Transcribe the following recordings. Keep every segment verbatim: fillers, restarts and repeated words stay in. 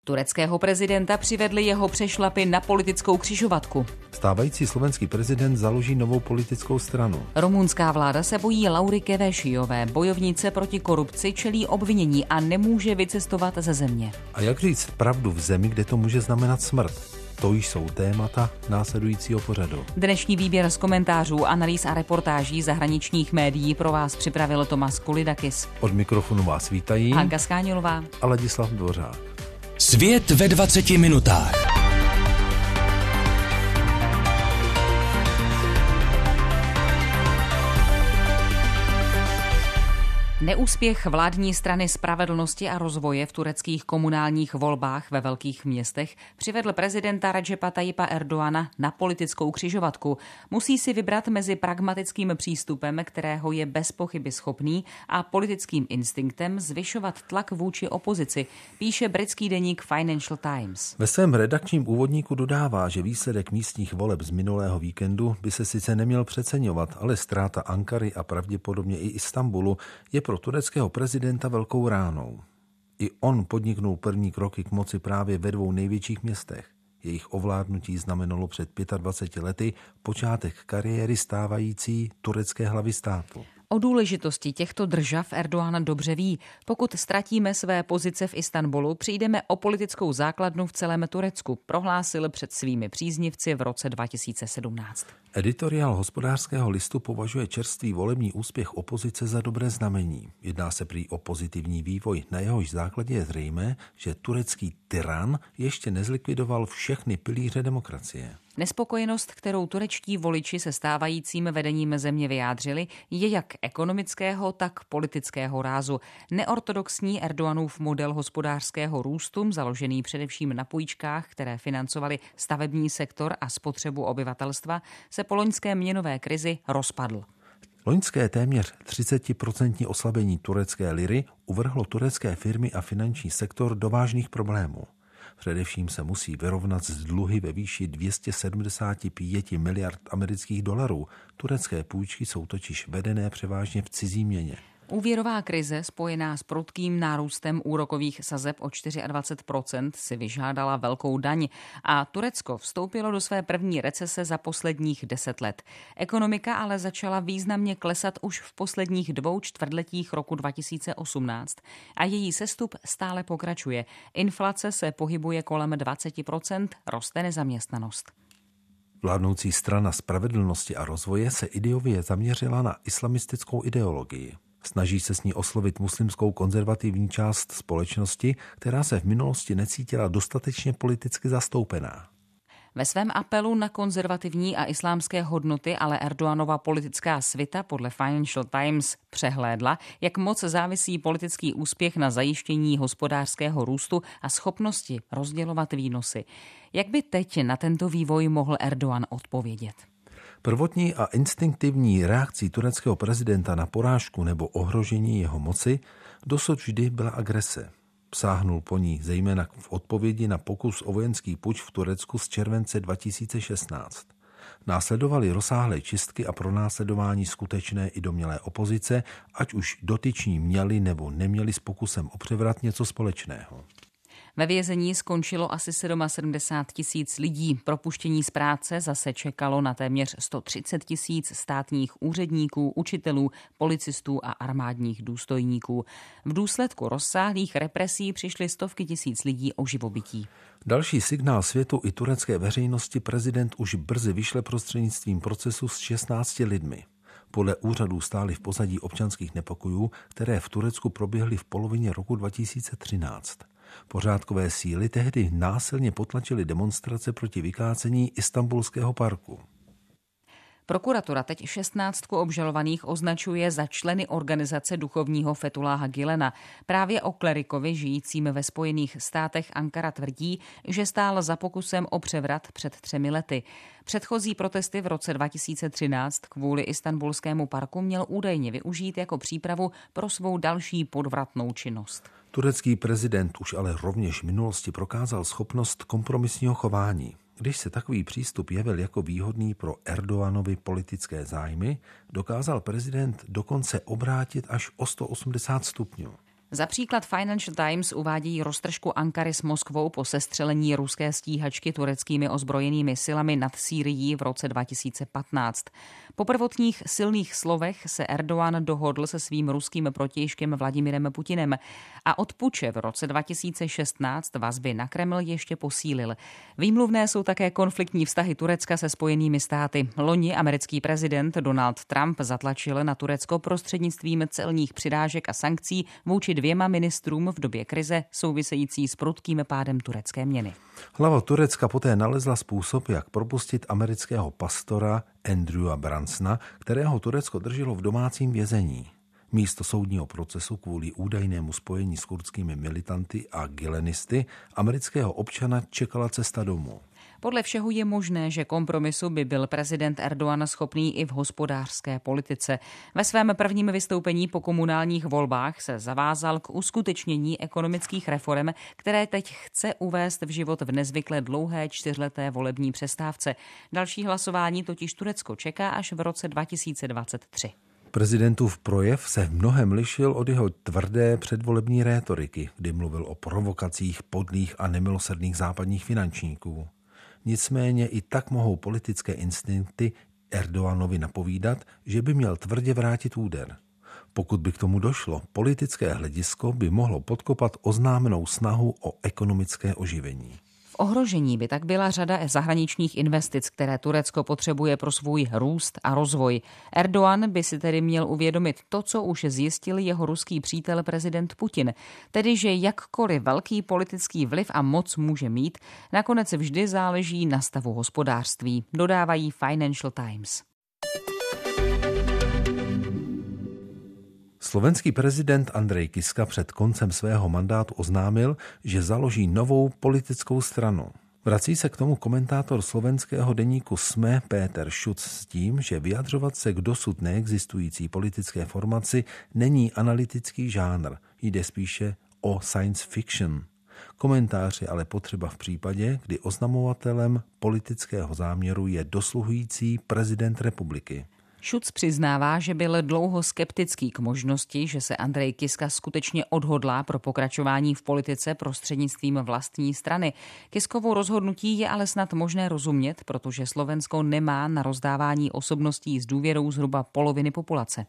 Tureckého prezidenta přivedli jeho přešlapy na politickou křižovatku. Stávající slovenský prezident založí novou politickou stranu. Rumunská vláda se bojí Laury Kövesiové. Bojovnice proti korupci čelí obvinění a nemůže vycestovat ze země. A jak říct pravdu v zemi, kde to může znamenat smrt? To jsou témata následujícího pořadu. Dnešní výběr z komentářů, analýz a reportáží zahraničních médií pro vás připravil Tomas Kulidakis. Od mikrofonu vás vítají Hanka Skánilová a Ladislav Dvořák. Svět ve dvaceti minutách. Neúspěch vládní strany Spravedlnosti a rozvoje v tureckých komunálních volbách ve velkých městech přivedl prezidenta Redžepa Tayyipa Erdoğana na politickou křižovatku. Musí si vybrat mezi pragmatickým přístupem, kterého je bez pochyby schopný, a politickým instinktem zvyšovat tlak vůči opozici, píše britský deník Financial Times. Ve svém redakčním úvodníku dodává, že výsledek místních voleb z minulého víkendu by se sice neměl přeceňovat, ale ztráta Ankary a pravděpodobně i Istanbulu je pro tureckého prezidenta velkou ránou. I on podniknul první kroky k moci právě ve dvou největších městech. Jejich ovládnutí znamenalo před dvaceti pěti lety počátek kariéry stávající turecké hlavy státu. O důležitosti těchto držav Erdoğan dobře ví. Pokud ztratíme své pozice v Istanbulu, přijdeme o politickou základnu v celém Turecku, prohlásil před svými příznivci v roce dva tisíce sedmnáct. Editoriál Hospodářského listu považuje čerstvý volební úspěch opozice za dobré znamení. Jedná se prý o pozitivní vývoj, na jehož základě je zřejmé, že turecký tyran ještě nezlikvidoval všechny pilíře demokracie. Nespokojenost, kterou turečtí voliči se stávajícím vedením země vyjádřili, je jak ekonomického, tak politického rázu. Neortodoxní Erdoğanův model hospodářského růstu, založený především na půjčkách, které financovaly stavební sektor a spotřebu obyvatelstva, se po loňské měnové krizi rozpadl. Loňské téměř třicetiprocentní oslabení turecké liry uvrhlo turecké firmy a finanční sektor do vážných problémů. Především se musí vyrovnat s dluhy ve výši dvě stě sedmdesát pět miliard amerických dolarů. Turecké půjčky jsou totiž vedené převážně v cizí měně. Úvěrová krize spojená s prudkým nárůstem úrokových sazeb o dvacet čtyři procent si vyžádala velkou daň a Turecko vstoupilo do své první recese za posledních deset let. Ekonomika ale začala významně klesat už v posledních dvou čtvrtletích roku dva tisíce osmnáct a její sestup stále pokračuje. Inflace se pohybuje kolem dvacet procent, roste nezaměstnanost. Vládnoucí strana Spravedlnosti a rozvoje se ideově zaměřila na islamistickou ideologii. Snaží se s ní oslovit muslimskou konzervativní část společnosti, která se v minulosti necítila dostatečně politicky zastoupená. Ve svém apelu na konzervativní a islámské hodnoty ale Erdoğanova politická svita podle Financial Times přehlédla, jak moc závisí politický úspěch na zajištění hospodářského růstu a schopnosti rozdělovat výnosy. Jak by teď na tento vývoj mohl Erdoğan odpovědět? Prvotní a instinktivní reakcí tureckého prezidenta na porážku nebo ohrožení jeho moci dosud vždy byla agrese. Sáhnul po ní zejména v odpovědi na pokus o vojenský puč v Turecku z července dva tisíce šestnáct. Následovaly rozsáhlé čistky a pronásledování skutečné i domnělé opozice, ať už dotyční měli nebo neměli s pokusem o převrat něco společného. Ve vězení skončilo asi sedmdesát sedm tisíc lidí. Propuštění z práce zase čekalo na téměř sto třicet tisíc státních úředníků, učitelů, policistů a armádních důstojníků. V důsledku rozsáhlých represí přišly stovky tisíc lidí o živobytí. Další signál světu i turecké veřejnosti prezident už brzy vyšle prostřednictvím procesu s šestnácti lidmi. Podle úřadů stály v pozadí občanských nepokojů, které v Turecku proběhly v polovině roku dva tisíce třináct. Pořádkové síly tehdy násilně potlačily demonstrace proti vykácení Istanbulského parku. Prokuratura teď šestnáctku obžalovaných označuje za členy organizace duchovního Fethullaha Gülena. Právě o klerikovi žijícím ve Spojených státech Ankara tvrdí, že stál za pokusem o převrat před třemi lety. Předchozí protesty v roce dva tisíce třináct kvůli Istanbulskému parku měl údajně využít jako přípravu pro svou další podvratnou činnost. Turecký prezident už ale rovněž v minulosti prokázal schopnost kompromisního chování. Když se takový přístup jevil jako výhodný pro Erdoğanovi politické zájmy, dokázal prezident dokonce obrátit až o sto osmdesát stupňů. Za příklad Financial Times uvádí roztržku Ankary s Moskvou po sestřelení ruské stíhačky tureckými ozbrojenými silami nad Sýrií v roce dva tisíce patnáct. Po prvotních silných slovech se Erdogan dohodl se svým ruským protějškem Vladimirem Putinem a od puče v roce dva tisíce šestnáct vazby na Kreml ještě posílil. Výmluvné jsou také konfliktní vztahy Turecka se Spojenými státy. Loni americký prezident Donald Trump zatlačil na Turecko prostřednictvím celních přirážek a sankcí vůči dvěma ministrům v době krize související s prudkým pádem turecké měny. Hlava Turecka poté nalezla způsob, jak propustit amerického pastora Andrewa Bransona, kterého Turecko drželo v domácím vězení. Místo soudního procesu kvůli údajnému spojení s kurdskými militanty a gilenisty amerického občana čekala cesta domů. Podle všeho je možné, že kompromisu by byl prezident Erdogan schopný i v hospodářské politice. Ve svém prvním vystoupení po komunálních volbách se zavázal k uskutečnění ekonomických reforem, které teď chce uvést v život v nezvykle dlouhé čtyřleté volební přestávce. Další hlasování totiž Turecko čeká až v roce dva tisíce dvacet tři. Prezidentův projev se v mnohem lišil od jeho tvrdé předvolební rétoriky, kdy mluvil o provokacích podlých a nemilosrdných západních finančníků. Nicméně i tak mohou politické instinkty Erdoganovi napovídat, že by měl tvrdě vrátit úder. Pokud by k tomu došlo, politické hledisko by mohlo podkopat oznámenou snahu o ekonomické oživení. V ohrožení by tak byla řada zahraničních investic, které Turecko potřebuje pro svůj růst a rozvoj. Erdogan by si tedy měl uvědomit to, co už zjistil jeho ruský přítel prezident Putin, tedy že jakkoliv velký politický vliv a moc může mít, nakonec vždy záleží na stavu hospodářství, dodávají Financial Times. Slovenský prezident Andrej Kiska před koncem svého mandátu oznámil, že založí novou politickou stranu. Vrací se k tomu komentátor slovenského deníku es em e Péter Šuc s tím, že vyjadřovat se k dosud neexistující politické formaci není analytický žánr, jde spíše o science fiction. Komentář je ale potřeba v případě, kdy oznamovatelem politického záměru je dosluhující prezident republiky. Šuc přiznává, že byl dlouho skeptický k možnosti, že se Andrej Kiska skutečně odhodlá pro pokračování v politice prostřednictvím vlastní strany. Kiskovo rozhodnutí je ale snad možné rozumět, protože Slovensko nemá na rozdávání osobností s důvěrou zhruba poloviny populace.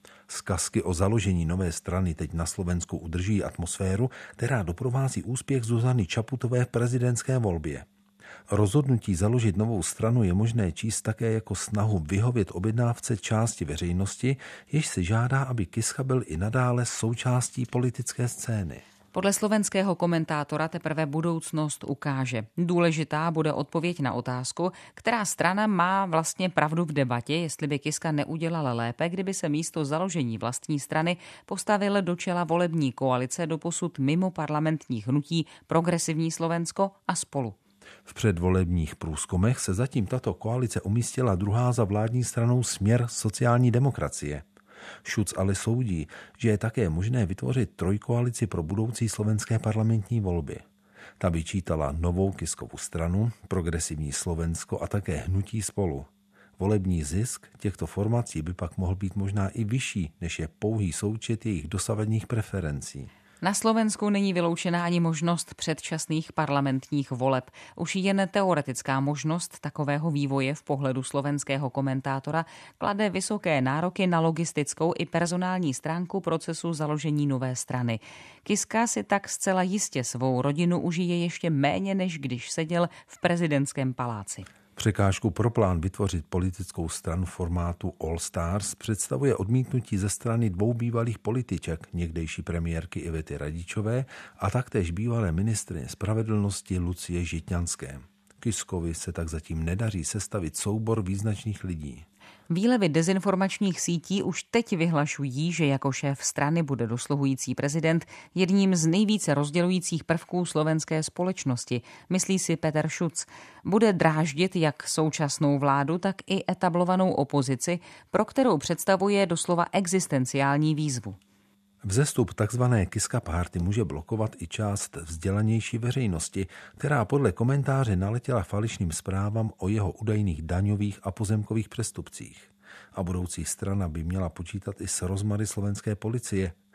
Zkazky o založení nové strany teď na Slovensku udrží atmosféru, která doprovází úspěch Zuzany Čaputové v prezidentské volbě. Rozhodnutí založit novou stranu je možné číst také jako snahu vyhovět objednávce části veřejnosti, jež si žádá, aby Kiska byl i nadále součástí politické scény. Podle slovenského komentátora teprve budoucnost ukáže. Důležitá bude odpověď na otázku, která strana má vlastně pravdu v debatě, jestli by Kiska neudělala lépe, kdyby se místo založení vlastní strany postavil do čela volební koalice doposud mimo parlamentních hnutí Progresivní Slovensko a Spolu. V předvolebních průzkumech se zatím tato koalice umístila druhá za vládní stranou Směr sociální demokracie. Šuc ale soudí, že je také možné vytvořit trojkoalici pro budoucí slovenské parlamentní volby. Ta vyčítala novou Kiskovu stranu, Progresivní Slovensko a také hnutí Spolu. Volební zisk těchto formací by pak mohl být možná i vyšší, než je pouhý součet jejich dosavadních preferencí. Na Slovensku není vyloučena ani možnost předčasných parlamentních voleb. Už jen teoretická možnost takového vývoje v pohledu slovenského komentátora klade vysoké nároky na logistickou i personální stránku procesu založení nové strany. Kiska si tak zcela jistě svou rodinu užije ještě méně, než když seděl v prezidentském paláci. Překážku pro plán vytvořit politickou stranu formátu All Stars představuje odmítnutí ze strany dvou bývalých političek, někdejší premiérky Ivety Radičové a taktéž bývalé ministryně spravedlnosti Lucie Žitňanské. Kiskovi se tak zatím nedaří sestavit soubor význačných lidí. Výlevy dezinformačních sítí už teď vyhlašují, že jako šéf strany bude dosluhující prezident jedním z nejvíce rozdělujících prvků slovenské společnosti, myslí si Peter Šuc. Bude dráždit jak současnou vládu, tak i etablovanou opozici, pro kterou představuje doslova existenciální výzvu. Vzestup tzv. Kiska Party může blokovat i část vzdělanější veřejnosti, která podle komentáře naletěla falešným zprávám o jeho údajných daňových a pozemkových přestupcích. A budoucí strana by měla počítat i s rozmary slovenské policie.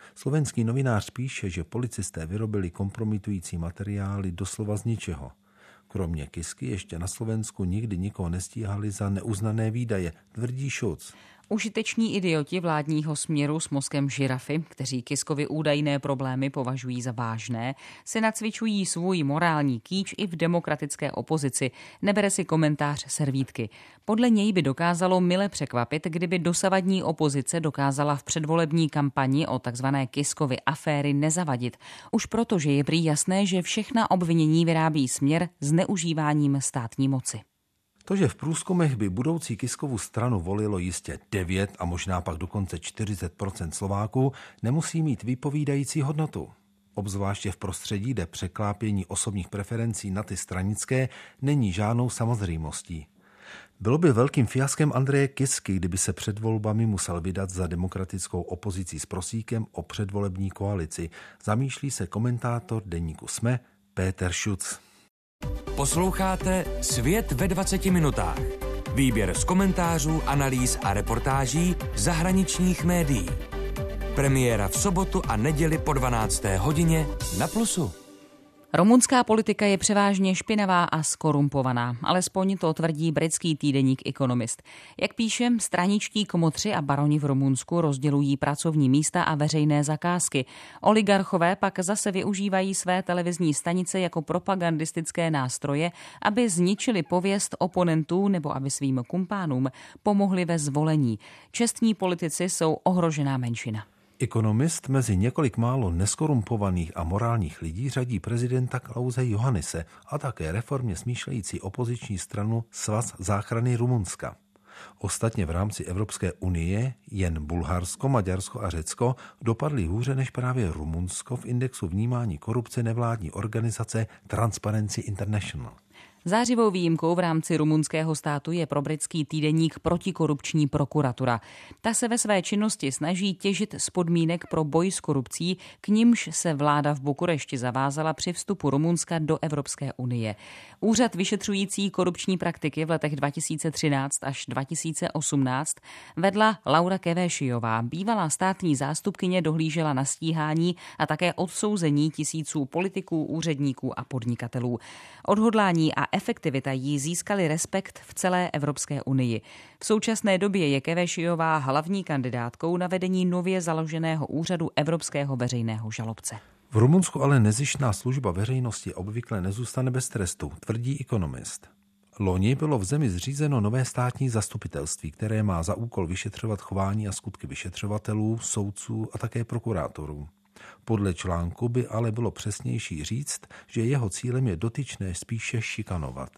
Slovenský novinář píše, že policisté vyrobili kompromitující materiály doslova z ničeho. Kromě Kisky ještě na Slovensku nikdy nikoho nestíhali za neuznané výdaje, tvrdí Šuc. Užiteční idioti vládního směru s mozkem žirafy, kteří Kiskovi údajné problémy považují za vážné, se nacvičují svůj morální kýč i v demokratické opozici, nebere si komentář Servítky. Podle něj by dokázalo mile překvapit, kdyby dosavadní opozice dokázala v předvolební kampani o takzvané Kiskovy aféry nezavadit. Už proto, že je prý jasné, že všechna obvinění vyrábí směr zneužíváním státní moci. To, že v průzkumech by budoucí Kiskovu stranu volilo jistě devět a možná pak dokonce čtyřicet procent Slováků, nemusí mít vypovídající hodnotu. Obzvláště v prostředí, kde překlápění osobních preferencí na ty stranické není žádnou samozřejmostí. Bylo by velkým fiaskem Andreje Kisky, kdyby se před volbami musel vydat za demokratickou opozicí s prosíkem o předvolební koalici, zamýšlí se komentátor deníku SME Péter Šuc. Posloucháte Svět ve dvaceti minutách. Výběr z komentářů, analýz a reportáží zahraničních médií. Premiéra v sobotu a neděli po dvanácté hodině na Plusu. Rumunská politika je převážně špinavá a skorumpovaná, alespoň to tvrdí britský týdeník Economist. Jak píše, straničtí komotři a baroni v Rumunsku rozdělují pracovní místa a veřejné zakázky. Oligarchové pak zase využívají své televizní stanice jako propagandistické nástroje, aby zničili pověst oponentů nebo aby svým kumpánům pomohli ve zvolení. Čestní politici jsou ohrožená menšina. Ekonomist mezi několik málo neskorumpovaných a morálních lidí řadí prezidenta Klause Johannise a také reformně smýšlející opoziční stranu Svaz záchrany Rumunska. Ostatně v rámci Evropské unie jen Bulharsko, Maďarsko a Řecko dopadly hůře než právě Rumunsko v indexu vnímání korupce nevládní organizace Transparency International. Zářivou výjimkou v rámci rumunského státu je pro britský týdeník protikorupční prokuratura. Ta se ve své činnosti snaží těžit z podmínek pro boj s korupcí, k nimž se vláda v Bukurešti zavázala při vstupu Rumunska do Evropské unie. Úřad vyšetřující korupční praktiky v letech dva tisíce třináct až dva tisíce osmnáct vedla Laura Kövesijová. Bývalá státní zástupkyně dohlížela na stíhání a také odsouzení tisíců politiků, úředníků a podnikatelů. Odhodlání a efektivita jí získaly respekt v celé Evropské unii. V současné době je Kövesijová hlavní kandidátkou na vedení nově založeného úřadu Evropského veřejného žalobce. V Rumunsku ale nezištná služba veřejnosti obvykle nezůstane bez trestu, tvrdí Economist. Loni bylo v zemi zřízeno nové státní zastupitelství, které má za úkol vyšetřovat chování a skutky vyšetřovatelů, soudců a také prokurátorů. Podle článku by ale bylo přesnější říct, že jeho cílem je dotyčné spíše šikanovat.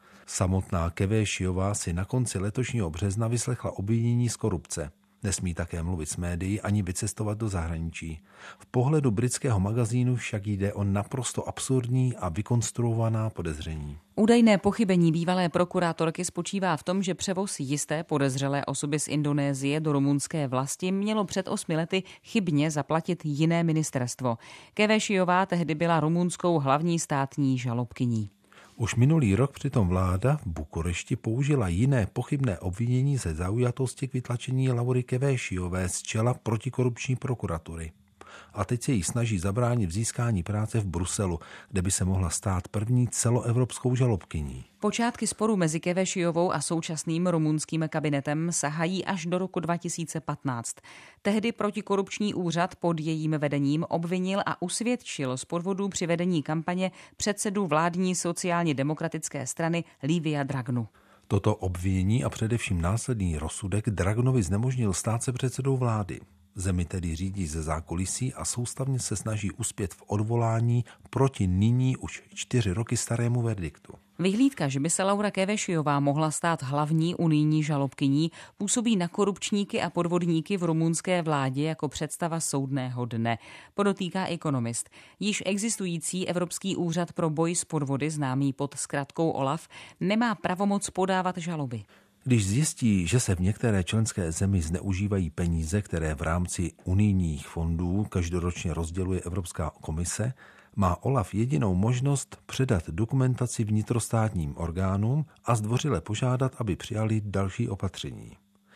Samotná Kövesijová si na konci letošního března vyslechla obvinění z korupce. Nesmí také mluvit s médií ani vycestovat do zahraničí. V pohledu britského magazínu však jde o naprosto absurdní a vykonstruovaná podezření. Údajné pochybení bývalé prokurátorky spočívá v tom, že převoz jisté podezřelé osoby z Indonésie do rumunské vlasti mělo před osmi lety chybně zaplatit jiné ministerstvo. Kövesijová tehdy byla rumunskou hlavní státní žalobkyní. Už minulý rok přitom vláda v Bukurešti použila jiné pochybné obvinění ze zaujatosti k vytlačení Laury Kövesijové z čela protikorupční prokuratury. A teď se jí snaží zabránit v získání práce v Bruselu, kde by se mohla stát první celoevropskou žalobkyní. Počátky sporu mezi Kövesijovou a současným rumunským kabinetem sahají až do roku dva tisíce patnáct. Tehdy protikorupční úřad pod jejím vedením obvinil a usvědčil z podvodů při vedení kampaně předsedu vládní sociálně demokratické strany Livia Dragnu. Toto obvinění a především následný rozsudek Dragnovi znemožnil stát se předsedou vlády. Zemi tedy řídí ze zákulisí a soustavně se snaží uspět v odvolání proti nyní už čtyři roky starému verdiktu. Vyhlídka, že by se Laura Kövesijová mohla stát hlavní unijní žalobkyní, působí na korupčníky a podvodníky v rumunské vládě jako představa soudného dne, podotýká Economist. Již existující Evropský úřad pro boj s podvody, známý pod zkratkou OLAF, nemá pravomoc podávat žaloby. Když zjistí, že se v některé členské zemi zneužívají peníze, které v rámci unijních fondů každoročně rozděluje Evropská komise, má OLAF jedinou možnost předat dokumentaci vnitrostátním orgánům a zdvořile požádat, aby přijali další opatření.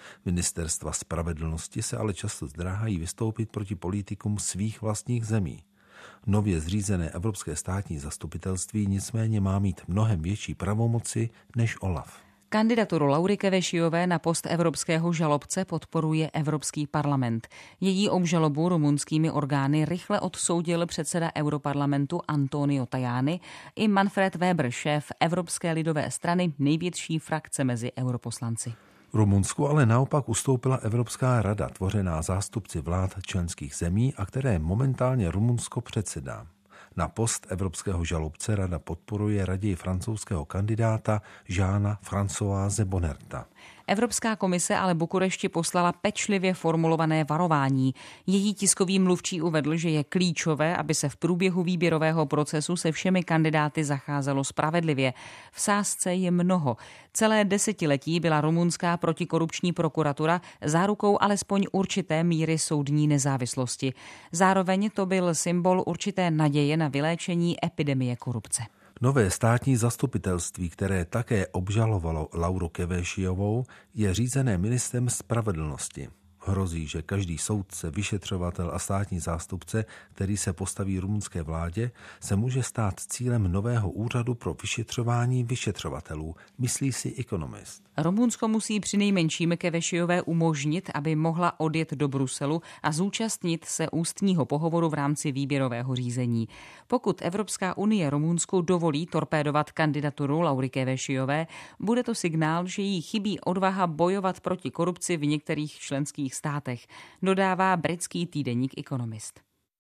Ministerstva spravedlnosti se ale často zdráhají vystoupit proti politikům svých vlastních zemí. Nově zřízené Evropské státní zastupitelství nicméně má mít mnohem větší pravomoci než OLAF. Kandidaturu Laury Kövesiové na post evropského žalobce podporuje Evropský parlament. Její obžalobu rumunskými orgány rychle odsoudil předseda Europarlamentu Antonio Tajani i Manfred Weber, šéf Evropské lidové strany, největší frakce mezi europoslanci. Rumunsku ale naopak ustoupila Evropská rada, tvořená zástupci vlád členských zemí a které momentálně Rumunsko předsedá. Na post evropského žalobce rada podporuje raději francouzského kandidáta Jeana Françoise Bonnerta. Evropská komise ale Bukurešti poslala pečlivě formulované varování. Její tiskový mluvčí uvedl, že je klíčové, aby se v průběhu výběrového procesu se všemi kandidáty zacházelo spravedlivě. V sázce je mnoho. Celé desetiletí byla rumunská protikorupční prokuratura zárukou alespoň určité míry soudní nezávislosti. Zároveň to byl symbol určité naděje na vyléčení epidemie korupce. Nové státní zastupitelství, které také obžalovalo Lauru Kövesiovou, je řízené ministrem spravedlnosti. Hrozí, že každý soudce, vyšetřovatel a státní zástupce, který se postaví rumunské vládě, se může stát cílem nového úřadu pro vyšetřování vyšetřovatelů, myslí si Economist. Rumunsko musí přinejmenším Kövesiové umožnit, aby mohla odjet do Bruselu a zúčastnit se ústního pohovoru v rámci výběrového řízení. Pokud Evropská unie Rumunsku dovolí torpédovat kandidaturu Laury Kövesiové, bude to signál, že jí chybí odvaha bojovat proti korupci v některých členských státech, dodává britský týdeník Economist.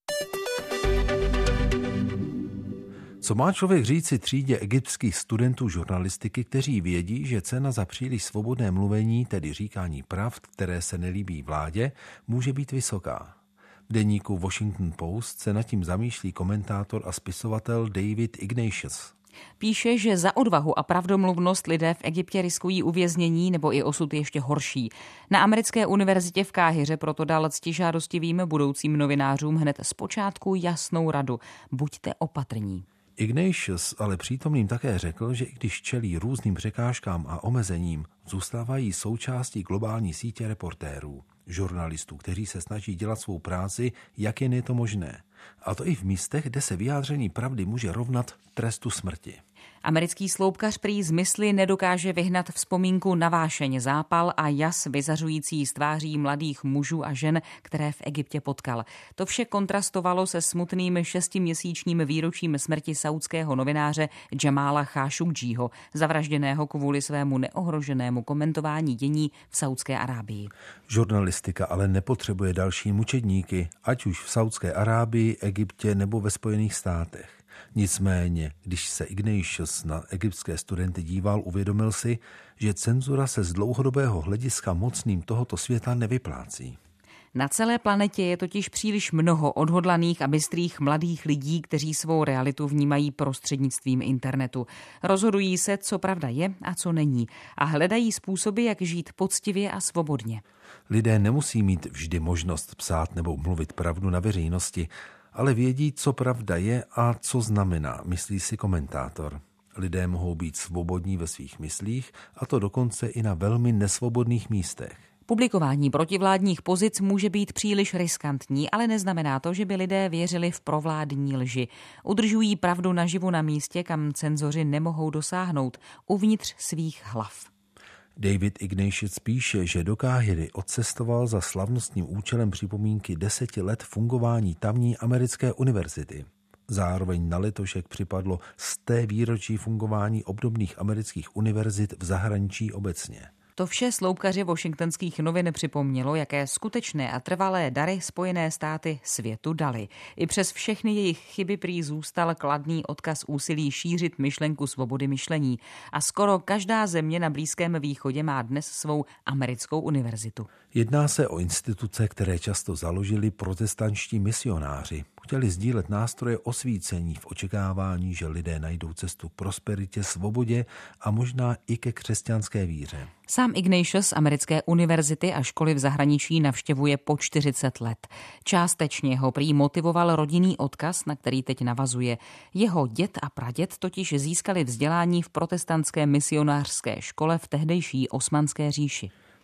Co má člověk říci třídě egyptských studentů žurnalistiky, kteří vědí, že cena za příliš svobodné mluvení, tedy říkání pravd, které se nelíbí vládě, může být vysoká? V deníku Washington Post se nad tím zamýšlí komentátor a spisovatel David Ignatius. Píše, že za odvahu a pravdomluvnost lidé v Egyptě riskují uvěznění nebo i osud ještě horší. Na americké univerzitě v Káhiře proto dal ctižádostivým budoucím novinářům hned zpočátku jasnou radu. Buďte opatrní. Ignatius ale přítomným také řekl, že i když čelí různým překážkám a omezením, zůstávají součástí globální sítě reportérů, žurnalistů, kteří se snaží dělat svou práci, jak jen je to možné. A to i v místech, kde se vyjádření pravdy může rovnat trestu smrti. Americký sloupkař prý z mysli nedokáže vyhnat vzpomínku na vášeň, zápal a jas vyzařující z tváří mladých mužů a žen, které v Egyptě potkal. To vše kontrastovalo se smutným šestiměsíčním výročím smrti saúdského novináře Jamala Khashoggiho, zavražděného kvůli svému neohroženému komentování dění v Saúdské Arábii. Žurnalistika ale nepotřebuje další mučedníky, ať už v Saúdské Arábii, Egyptě nebo ve Spojených státech. Nicméně, když se Ignatius na egyptské studenty díval, uvědomil si, že cenzura se z dlouhodobého hlediska mocným tohoto světa nevyplácí. Na celé planetě je totiž příliš mnoho odhodlaných a bystrých mladých lidí, kteří svou realitu vnímají prostřednictvím internetu. Rozhodují se, co pravda je a co není, a hledají způsoby, jak žít poctivě a svobodně. Lidé nemusí mít vždy možnost psát nebo mluvit pravdu na veřejnosti, ale vědí, co pravda je a co znamená, myslí si komentátor. Lidé mohou být svobodní ve svých myslích, a to dokonce i na velmi nesvobodných místech. Publikování protivládních pozic může být příliš riskantní, ale neznamená to, že by lidé věřili v provládní lži. Udržují pravdu naživu na místě, kam cenzoři nemohou dosáhnout, uvnitř svých hlav. David Ignatius píše, že do Káhiry odcestoval za slavnostním účelem připomínky deseti let fungování tamní americké univerzity. Zároveň na letošek připadlo sté výročí fungování obdobných amerických univerzit v zahraničí obecně. To vše sloupkaři washingtonských novin připomnělo, jaké skutečné a trvalé dary Spojené státy světu dali. I přes všechny jejich chyby prý zůstal kladný odkaz úsilí šířit myšlenku svobody myšlení. A skoro každá země na Blízkém východě má dnes svou americkou univerzitu. Jedná se o instituce, které často založili protestantští misionáři. Chtěli sdílet nástroje osvícení v očekávání, že lidé najdou cestu k prosperitě, svobodě a možná i ke křesťanské víře. Sám Ignatius americké univerzity a školy v zahraničí navštěvuje po čtyřicet let. Částečně ho prý motivoval rodinný odkaz, na který teď navazuje. Jeho děd a praděd totiž získali vzdělání v protestantské misionářské škole v tehdejší Osmanské říši. V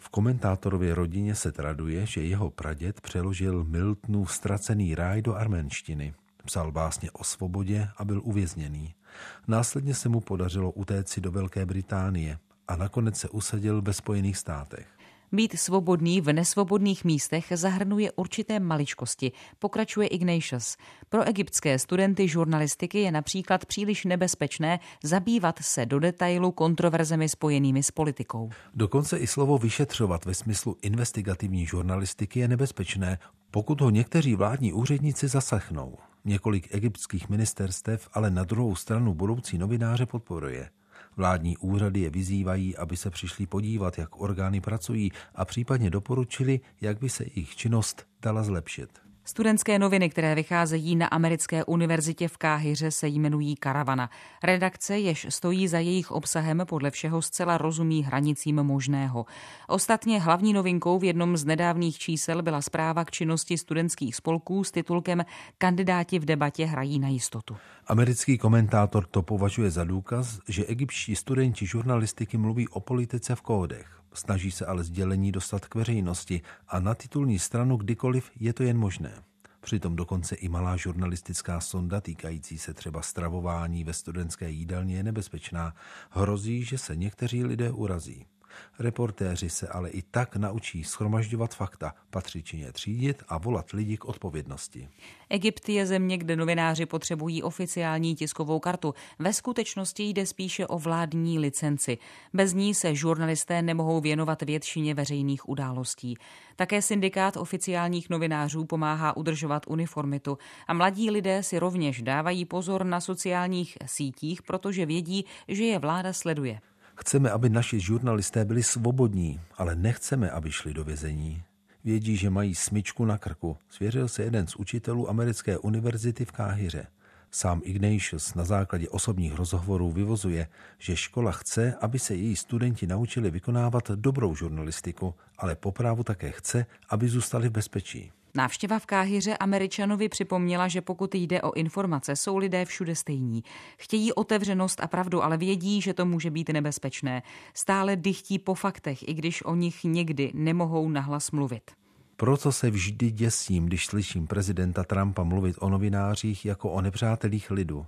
V komentátorově rodině se traduje, že jeho praděd přeložil Miltonův Ztracený ráj do arménštiny. Psal básně o svobodě a byl uvězněný. Následně se mu podařilo utéci do Velké Británie a nakonec se usadil ve Spojených státech. Být svobodný v nesvobodných místech zahrnuje určité maličkosti, pokračuje Ignatius. Pro egyptské studenty žurnalistiky je například příliš nebezpečné zabývat se do detailu kontroverzemi spojenými s politikou. Dokonce i slovo vyšetřovat ve smyslu investigativní žurnalistiky je nebezpečné, pokud ho někteří vládní úředníci zaslechnou. Několik egyptských ministerstev ale na druhou stranu budoucí novináře podporuje. Vládní úřady je vyzývají, aby se přišli podívat, jak orgány pracují a případně doporučili, jak by se jejich činnost dala zlepšit. Studentské noviny, které vycházejí na americké univerzitě v Káhiře, se jmenují Karavana. Redakce, jež stojí za jejich obsahem, podle všeho zcela rozumí hranicím možného. Ostatně hlavní novinkou v jednom z nedávných čísel byla zpráva k činnosti studentských spolků s titulkem Kandidáti v debatě hrají na jistotu. Americký komentátor to považuje za důkaz, že egyptští studenti žurnalistiky mluví o politice v kódech. Snaží se ale sdělení dostat k veřejnosti a na titulní stranu kdykoliv je to jen možné. Přitom dokonce i malá žurnalistická sonda týkající se třeba stravování ve studentské jídelně je nebezpečná. Hrozí, že se někteří lidé urazí. Reportéři se ale i tak naučí shromažďovat fakta, patřičně třídit a volat lidi k odpovědnosti. Egypt je země, kde novináři potřebují oficiální tiskovou kartu. Ve skutečnosti jde spíše o vládní licenci. Bez ní se žurnalisté nemohou věnovat většině veřejných událostí. Také syndikát oficiálních novinářů pomáhá udržovat uniformitu a mladí lidé si rovněž dávají pozor na sociálních sítích, protože vědí, že je vláda sleduje. Chceme, aby naši žurnalisté byli svobodní, ale nechceme, aby šli do vězení. Vědí, že mají smyčku na krku, svěřil se jeden z učitelů americké univerzity v Káhiře. Sám Ignatius na základě osobních rozhovorů vyvozuje, že škola chce, aby se její studenti naučili vykonávat dobrou žurnalistiku, ale po právu také chce, aby zůstali v bezpečí. Návštěva v Káhiře Američanovi připomněla, že pokud jde o informace, jsou lidé všude stejní. Chtějí otevřenost a pravdu, ale vědí, že to může být nebezpečné. Stále dychtí po faktech, i když o nich někdy nemohou nahlas mluvit. Proto se vždy děsím, když slyším prezidenta Trumpa mluvit o novinářích jako o nepřátelích lidu.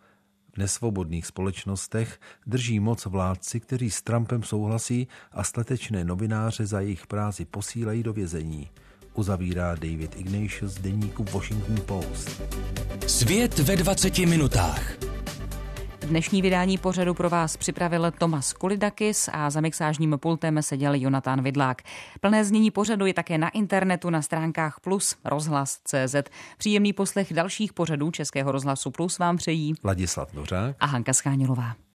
V nesvobodných společnostech drží moc vládci, kteří s Trumpem souhlasí a statečné novináře za jejich práci posílají do vězení. Uzavírá David Ignatius z deníku Washington Post. Svět ve dvaceti minutách. Dnešní vydání pořadu pro vás připravil Tomas Kulidakis a za mixážním pultem seděl Jonatán Vidlák. Plné znění pořadu je také na internetu na stránkách Plus rozhlas tečka cé zet. Příjemný poslech dalších pořadů Českého rozhlasu Plus vám přejí Ladislav Dvořák a Hanka Schánilová.